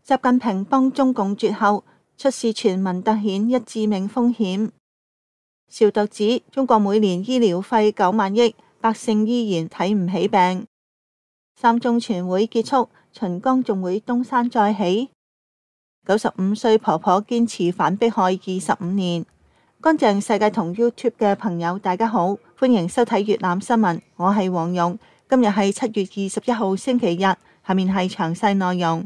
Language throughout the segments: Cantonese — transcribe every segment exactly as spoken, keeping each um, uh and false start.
習近平幫中共絕後，出事傳聞突顯一致命風險。邵特指中國每年醫療費九萬億，百姓依然睇唔起病。三中全會結束，秦剛仲會東山再起。九十五歲婆婆堅持反迫害二十五年。乾淨世界同 YouTube 嘅朋友大家好，歡迎收睇粵覽新聞，我係黃蓉。今日係七月二十一號星期日，下面係詳細內容。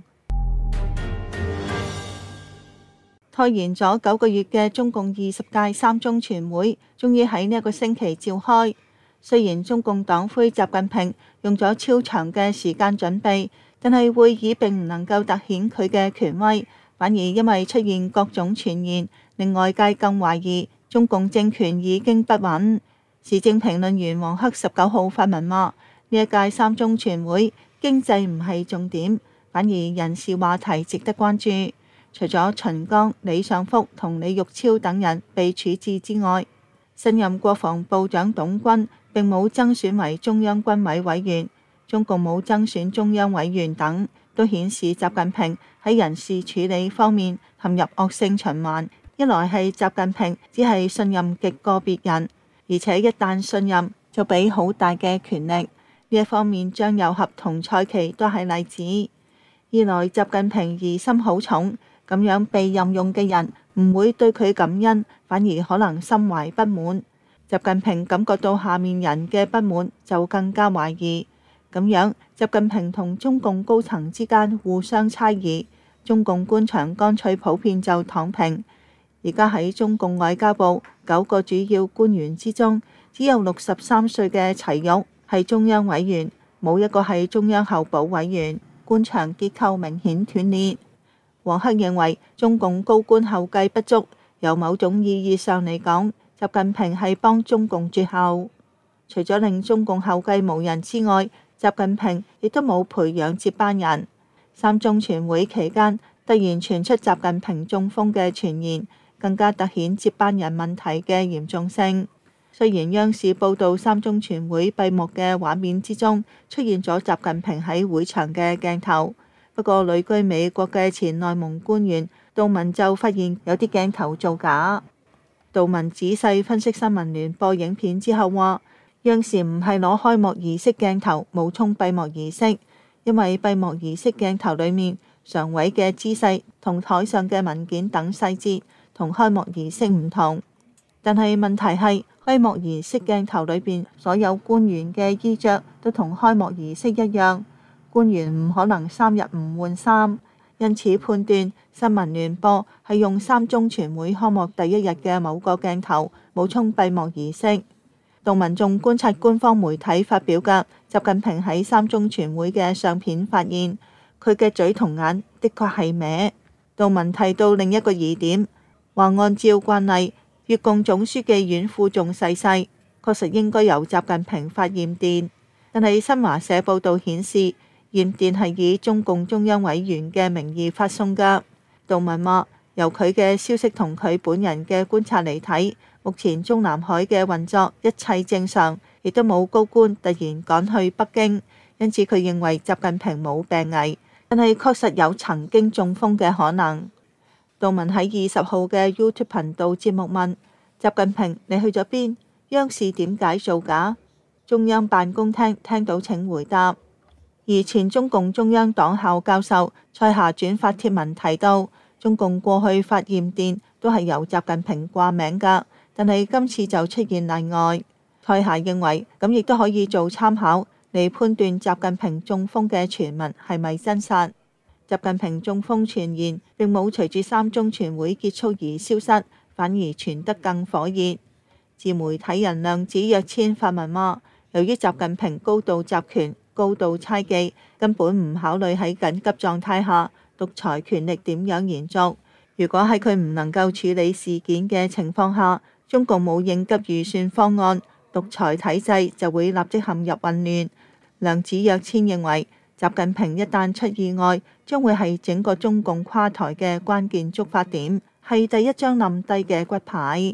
拖延咗九個月嘅中共二十屆三中全會，終於喺呢一個星期召開。雖然中共黨魁習近平用咗超長嘅時間準備，但係會議並唔能夠凸顯佢嘅權威，反而因為出現各種傳言，令外界更懷疑中共政權已經不穩。時政評論員黃克十九號發文話：呢一屆三中全會經濟唔係重點，反而人事話題值得關注。除咗秦剛、李尚福同李玉超等人被處置之外，新任國防部長董軍並冇增選為中央軍委委員，中共冇增選中央委員等，都顯示習近平喺人事處理方面陷入惡性循環。一來係習近平只係信任極個別人，而且一旦信任就俾好大嘅權力，呢一方面張又俠同蔡奇都係例子。二來習近平疑心好重，咁樣被任用嘅人唔會對佢感恩，反而可能心懷不滿。習近平感覺到下面人嘅不滿，就更加懷疑。咁樣習近平同中共高層之間互相猜疑，中共官場乾脆普遍就躺平。而家喺中共外交部九個主要官員之中，只有六十三歲嘅齊玉係中央委員，冇一個係中央候補委員，官場結構明顯斷裂。黃克認為中共高官後繼不足，由某種意義上嚟講，習近平係幫中共絕後。除咗令中共後繼無人之外，習近平亦都冇培養接班人。三中全會期間突然傳出習近平中風嘅傳言，更加突顯接班人問題嘅嚴重性。雖然央視報道三中全會閉幕嘅畫面之中出現咗習近平喺會場嘅鏡頭，不過旅居美國嘅前內蒙官員杜文就發現有啲鏡頭造假。杜文仔細分析新聞聯播影片之後話，央視唔係攞開幕儀式鏡頭冒充閉幕儀式，因為閉幕儀式鏡頭裏面常委嘅姿勢同台上嘅文件等細節同開幕儀式唔同。但係問題係開幕儀式鏡頭裏邊所有官員嘅衣着都同開幕儀式一樣，官員唔可能三日唔換衫，因此判斷新聞聯播係用三中全會開幕第一日嘅某個鏡頭冒充閉幕儀式。杜文仲觀察官方媒體發表嘅習近平喺三中全會嘅相片，發現佢嘅嘴同眼的確係歪。杜文提到另一個疑點，話按照慣例，越共總書記阮富仲逝世，確實應該由習近平發驗電，但係新華社報道顯示，驗電係以中共中央委員嘅名義發送㗎。杜文話，由佢嘅消息同佢本人嘅觀察嚟睇，目前中南海嘅運作一切正常，亦都冇高官突然趕去北京，因此佢認為習近平冇病危，但係確實有曾經中風嘅可能。杜文喺二十號嘅 YouTube 頻道節目問習近平：你去咗邊？央視點解造假？中央辦公廳聽到請回答。而前中共中央黨校教授蔡霞轉發帖文提到，中共過去發驗電都係由習近平掛名㗎，但係今次就出現例外。蔡霞認為咁亦都可以做參考嚟判斷習近平中風嘅傳聞係咪真實。習近平中風傳言並冇隨住三中全會結束而消失，反而傳得更火熱。自媒體人量子躍遷發文話，由於習近平高度集權、高度猜忌，根本唔考慮喺緊急狀態下獨裁權力點樣延續。如果喺佢唔能夠處理事件嘅情況下，中共冇應急預算方案，獨裁體制就會立即陷入混亂。量子躍遷認為，習近平一旦出意外，將會係整個中共垮台嘅關鍵觸發點，係第一張冧低嘅骨牌。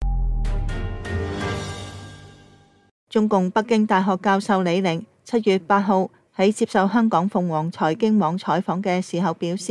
中共北京大學教授李寧七月八號喺接受香港鳳凰財經網採訪嘅時候表示，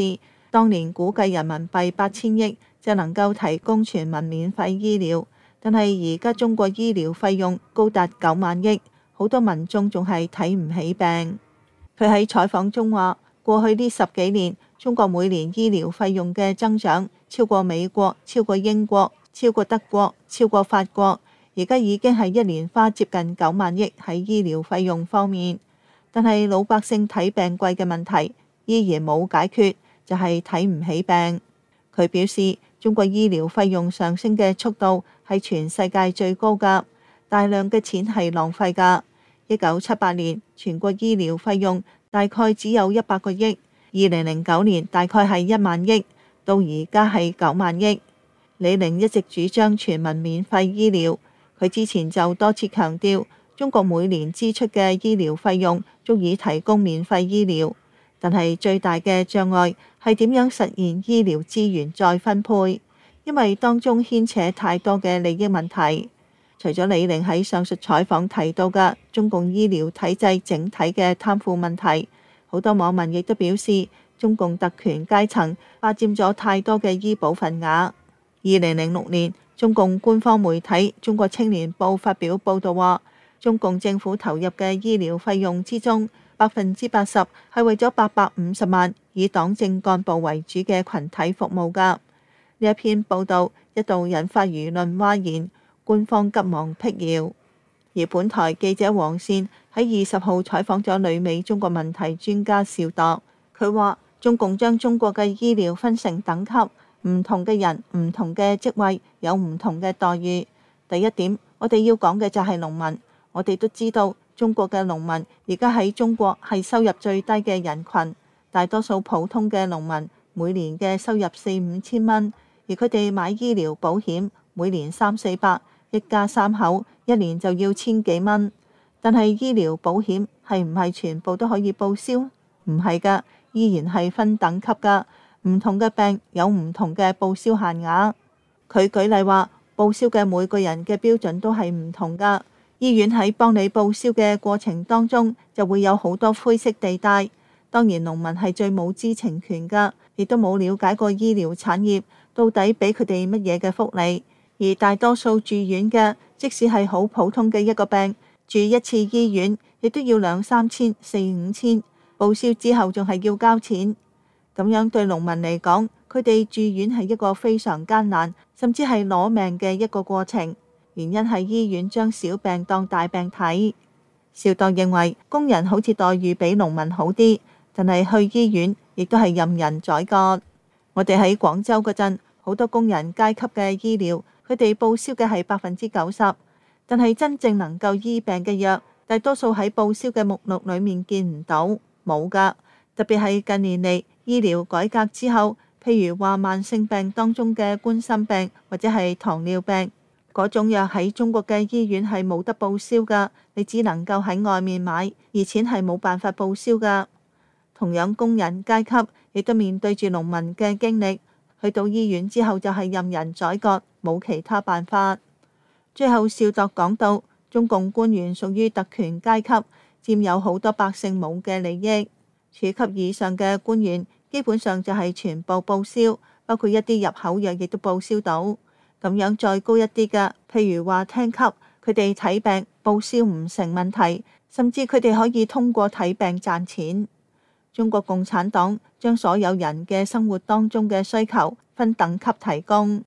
當年估計人民幣八千億就能夠提供全民免費醫療，但係而家中國醫療費用高達九萬億，好多民眾仲係睇唔起病。佢喺採訪中話，過去呢十幾年，中國每年醫療費用嘅增長超過美國、超過英國、超過德國、超過法國，而家已經係一年花接近九萬億喺醫療費用方面。但係老百姓睇病貴嘅問題依然冇解決，就係睇唔起病。佢表示，中國醫療費用上升嘅速度係全世界最高㗎，大量嘅錢係浪費㗎。一九七八年全國醫療費用大概只有一百個億，二零零九年大概係一萬億，到而家係九萬億。李寧一直主張全民免費醫療，佢之前就多次強調，中國每年支出嘅醫療費用足以提供免費醫療，但係最大嘅障礙係點樣實現醫療資源再分配，因為當中牽扯太多嘅利益問題。除咗李寧喺上述採訪提到嘅中共醫療體制整體嘅貪腐問題，好多網民亦都表示，中共特權階層霸佔咗太多嘅醫保份額。二零零六年，中共官方媒體《中國青年報》發表報道話，中共政府投入嘅醫療費用之中，百分之八十係為咗八百五十萬以黨政幹部為主嘅群體服務㗎。呢一篇報道一度引發輿論譁然，官方急忙辟謠。而本台記者黃善喺二十號採訪咗旅美中國問題專家邵度，佢話中共將中國嘅醫療分成等級，唔同嘅人、唔同嘅職位有唔同嘅待遇。第一點，我哋要講嘅就係農民。我哋都知道中國嘅農民而家喺中國係收入最低嘅人群，大多數普通嘅農民每年嘅收入四五千蚊，而佢哋買醫療保險每年三四百，一家三口一年就要千幾蚊。但係醫療保險係唔係全部都可以報銷？唔係㗎，依然係分等級㗎，唔同嘅病有唔同嘅報銷限額。佢舉例話，報銷嘅每個人嘅標準都係唔同㗎。醫院喺幫你報銷嘅過程當中，就會有好多灰色地帶。當然，農民係最冇知情權㗎，亦都冇了解過醫療產業到底俾佢哋乜嘢嘅福利。而大多數住院嘅，即使係好普通嘅一個病，住一次醫院亦都要兩三千、四五千，報銷之後仲係要交錢。咁樣對農民嚟講，佢哋住院係一個非常艱難，甚至係攞命嘅一個過程。原因係醫院將小病當大病睇。邵度認為工人好似待遇比農民好啲，但係去醫院亦都係任人宰割。我哋喺廣州嗰陣，好多工人階級嘅醫療，佢哋報銷嘅係百分之九十，但係真正能夠醫病嘅藥，大多數喺報銷嘅目錄裡面見唔到，冇㗎。特別係近年嚟醫療改革之後，譬如話慢性病當中嘅冠心病或者係糖尿病，嗰種藥喺中國嘅醫院係冇得報銷㗎，你只能夠喺外面買，而錢係冇辦法報銷㗎。同樣工人階級亦都面對住農民嘅經歷，去到醫院之後就係任人宰割，冇其他辦法。最後邵度講到，中共官員屬於特權階級，佔有好多百姓冇嘅利益。處級以上嘅官員基本上就係全部報銷，包括一啲入口藥亦都報銷到。咁樣再高一啲嘅，譬如話廳級，佢哋睇病報銷唔成問題，甚至佢哋可以通過睇病賺錢。中國共產黨將所有人嘅生活當中嘅需求分等級提供。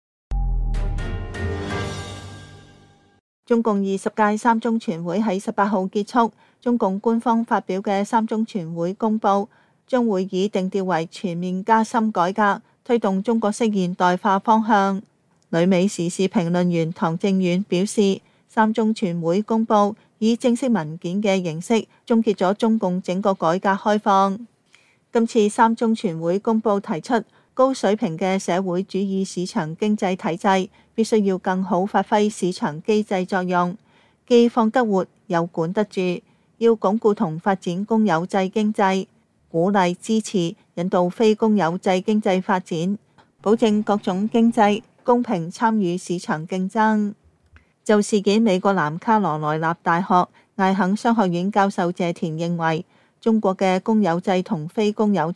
中共二十屆三中全會喺十八號結束，中共官方發表嘅三中全會公報將會以定調為全面加深改革，推動中國式現代化方向。旅美時事評論員唐正遠表示，三中全會公報以正式文件嘅形式終結咗中共整個改革開放。今次三中全會公報提出，高水平嘅社會主義市場經濟體制必須要更好發揮市場機制作用，既放得活又管得住，要鞏固同發展公有制經濟，鼓勵支持引導非公有制經濟發展，保證各種經濟公平參與市場競爭。就事件，美國南卡羅來納大學艾肯商學院教授謝田認為，中國嘅公有制同非公有制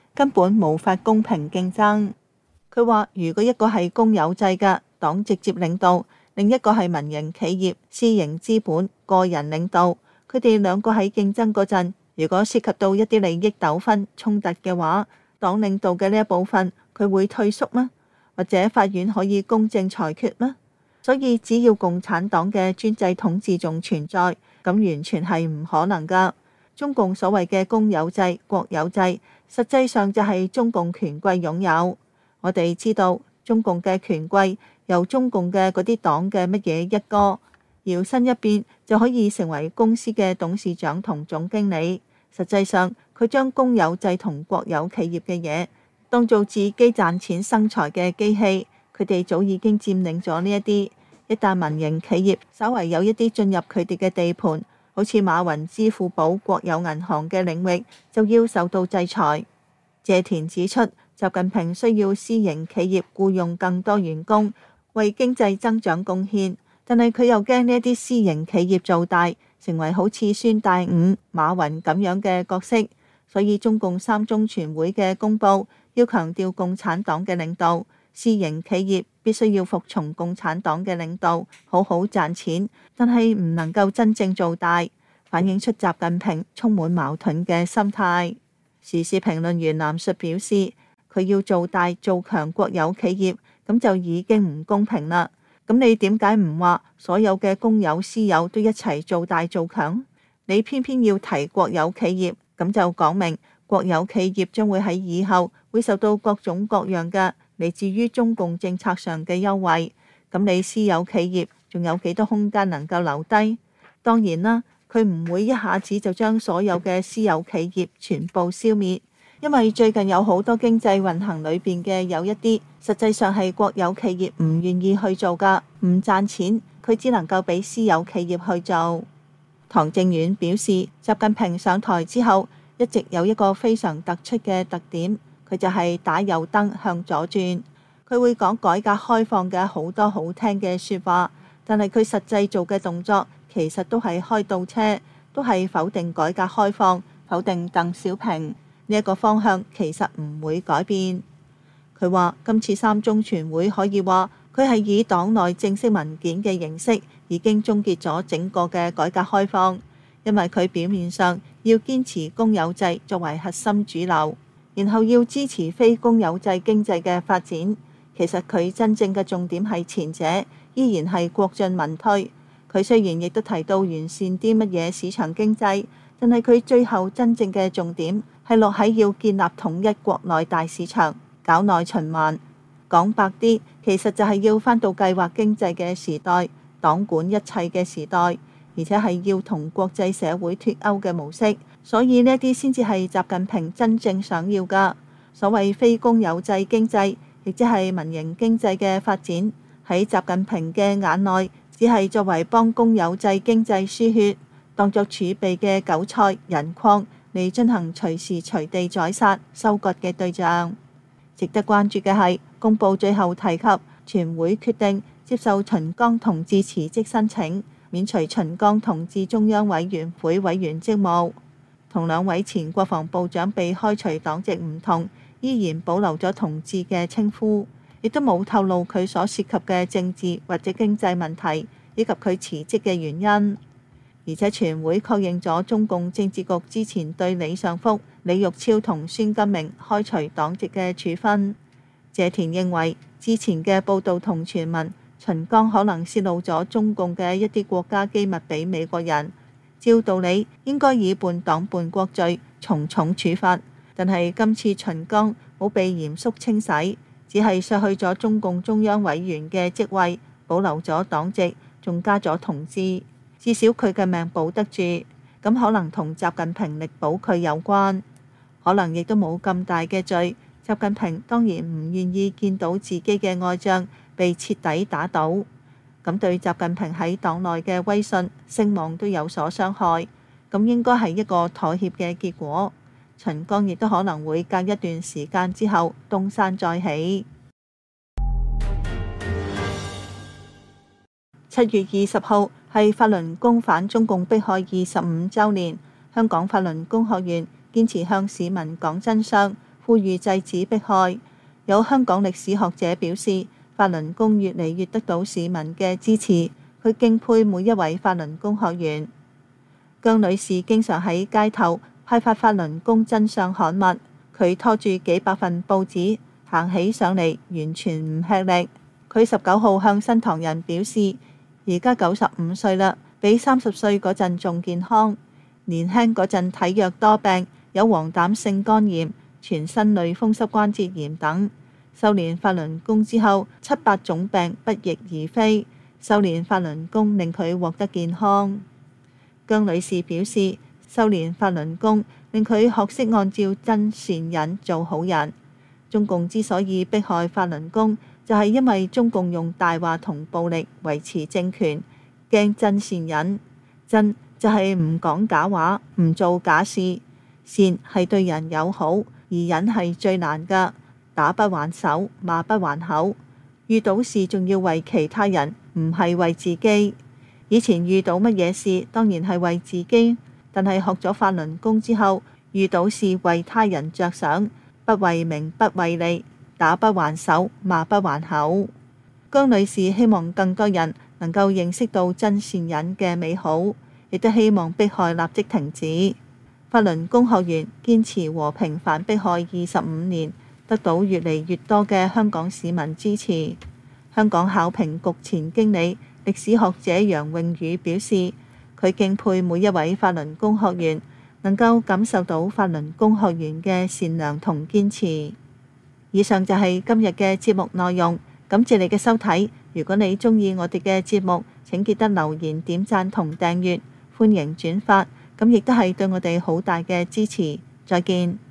根本無法公平競爭。佢話：如果一個係公有制嘅黨直接領導，另一個係民營企業、私營資本、個人領導，佢哋兩個喺競爭嗰陣，如果涉及到一啲利益糾紛衝突嘅話，黨領導嘅呢一部分佢會退縮嗎？或者法院可以公正裁決嗎？所以只要共產黨嘅專制統治仲存在，咁完全係唔可能㗎。中共所謂嘅公有制、國有制，實際上就係中共權貴擁有。我哋知道中共嘅權貴由中共嘅嗰啲黨嘅乜嘢一哥，搖身一變就可以成為公司嘅董事長同總經理。實際上佢將公有制同國有企業嘅嘢當做自己賺錢生財嘅機器，佢哋早已經佔領咗呢一啲。一旦民營企業稍為有一啲進入佢哋嘅地盤，好似馬雲支付寶國有銀行嘅領域，就要受到制裁。謝田指出，習近平需要私營企業僱用更多員工，為經濟增長貢獻，但係佢又驚呢一啲私營企業做大，成為好似孫大午、馬雲咁樣嘅角色。所以中共三中全會嘅公報要強調共產黨嘅領導，私營企業必須要服從共產黨嘅領導，好好賺錢，但係唔能夠真正做大，反映出習近平充滿矛盾嘅心態。時事評論員藍述表示，佢要做大做強國有企業，咁就已經唔公平啦。咁你點解唔話所有嘅公有私有都一齊做大做強？你偏偏要提國有企業，咁就講明國有企業將會喺以後會受到各種各樣嘅嚟自於中共政策上嘅優惠。咁你私有企業仲有幾多空間能夠留低？當然啦，佢唔會一下子就將所有嘅私有企業全部消滅。因為最近有好多經濟運行裏邊嘅有一啲，實際上係國有企業唔願意去做㗎，唔賺錢，佢只能夠俾私有企業去做。唐正遠表示，習近平上台之後，一直有一個非常突出嘅特點，佢就係打右燈向左轉。佢會講改革開放嘅好多好聽嘅説話，但係佢實際做嘅動作其實都係開倒車，都係否定改革開放，否定鄧小平。呢一個方向其實唔會改變。佢話今次三中全會可以話佢係以黨內正式文件嘅形式已經終結咗整個嘅改革開放，因為佢表面上要堅持公有制作為核心主流，然後要支持非公有制經濟嘅發展。其實佢真正嘅重點係前者，依然係國進民退。佢雖然亦都提到完善啲乜嘢市場經濟，但係佢最後真正嘅重點係落喺要建立統一國內大市場，搞內循環。講白啲，其實就係要返到計劃經濟嘅時代，黨管一切嘅時代，而且係要同國際社會脫鈎嘅模式。所以呢一啲先至係習近平真正想要㗎。所謂非公有制經濟，亦即係民營經濟嘅發展，喺習近平嘅眼內，只係作為幫公有制經濟輸血，當作儲備嘅韭菜人礦嚟進行隨時隨地宰殺收割嘅對象。值得關注嘅係，公報最後提及全會決定接受秦剛同志辭職申請，免除秦剛同志中央委員會委員職務。同兩位前國防部長被開除黨籍唔同，依然保留咗同志嘅稱呼，亦都冇透露佢所涉及嘅政治或者經濟問題，以及佢辭職嘅原因。而且全會確認咗中共政治局之前對李尚福、李玉超同孫金明開除黨籍嘅處分。謝田認為之前嘅報導同傳聞，秦剛可能泄露咗中共嘅一啲國家機密俾美國人，照道理應該以叛黨叛國罪從重處罰。但係今次秦剛冇被嚴肅清洗，只係削去咗中共中央委員嘅職位，保留咗黨籍，仲加咗同志。至少佢嘅命保得住，咁可能同習近平力保佢有關，可能亦都冇咁大嘅罪。習近平當然唔願意見到自己嘅愛將被徹底打倒，咁對習近平喺黨內嘅威信聲望都有所傷害，咁應該係一個妥協嘅結果。秦剛亦都可能會隔一段時間之後東山再起。七月二十號係法輪功反中共迫害二十五週年，香港法輪功學員堅持向市民講真相， 呼籲制止迫害。有香港歷史學者表示，法輪功越嚟越得到市民嘅支持，佢敬佩每一位法輪功學員。姜女士經常喺街頭派發法輪功真相刊物，佢拖住幾百份報紙行起上嚟，完全唔吃力。佢十九號向新唐人表示，而家九十五歲啦，比三十歲嗰陣仲健康。年輕嗰陣體弱多病，有黃疸性肝炎、全身類風濕關節炎等。修練法輪功之後，七八種病不翼而飛。修練法輪功令佢獲得健康。姜女士表示，修練法輪功令佢學識按照真善忍做好人。中共之所以迫害法輪功，就係因為中共用大話同暴力維持政權，驚真善忍。真就係唔講假話，唔做假事。善係對人友好，而忍係最難㗎。打不還手，罵不還口。遇到事仲要為其他人，唔係為自己。以前遇到乜嘢事，當然係為自己，但係學咗法輪功之後，遇到事為他人着想，不為名，不為利，打不還手，罵不還口。姜女士希望更多人能夠認識到真善忍嘅美好，亦都希望迫害立即停止。法輪功學員堅持和平反迫害二十五年，得到越嚟越多嘅香港市民支持。香港考評局前經理、歷史學者楊穎宇表示，佢敬佩每一位法輪功學員，能夠感受到法輪功學員嘅善良同堅持。以上就係今日嘅節目內容，感謝你嘅收睇。如果你鍾意我哋嘅節目，請記得留言、點讚同訂閱，歡迎轉發，咁亦都係對我哋好大嘅支持。再見。